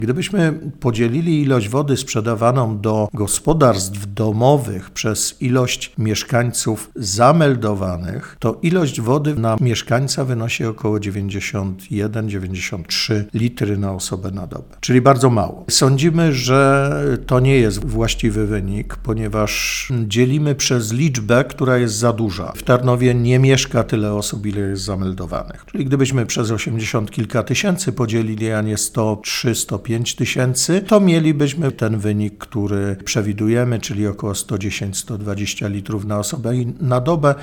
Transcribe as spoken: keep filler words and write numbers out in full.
Gdybyśmy podzielili ilość wody sprzedawaną do gospodarstw domowych przez ilość mieszkańców zameldowanych, to ilość wody na mieszkańca wynosi około dziewięćdziesiąt jeden do dziewięćdziesięciu trzech litry na osobę na dobę, czyli bardzo mało. Sądzimy, że to nie jest właściwy wynik, ponieważ dzielimy przez liczbę, która jest za duża. W Tarnowie nie mieszka tyle osób, ile jest zameldowanych. Czyli gdybyśmy przez osiemdziesiąt kilka tysięcy podzielili, a nie sto trzy, sto pięć tysięcy, to mielibyśmy ten wynik, który przewidujemy, czyli około sto dziesięć do stu dwudziestu litrów na osobę na dobę.